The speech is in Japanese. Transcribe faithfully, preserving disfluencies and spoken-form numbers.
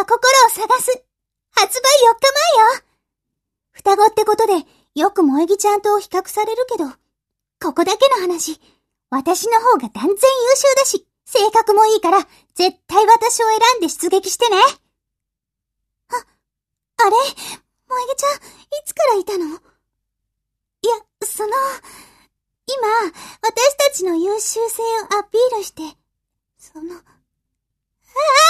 は心を探す。発売よっかまえよ。双子ってことで、よく萌木ちゃんと比較されるけど、ここだけの話、私の方が断然優秀だし、性格もいいから、絶対私を選んで出撃してね。あ、あれ、萌木ちゃん、いつからいたの？いや、その、今、私たちの優秀性をアピールして、その、ああ、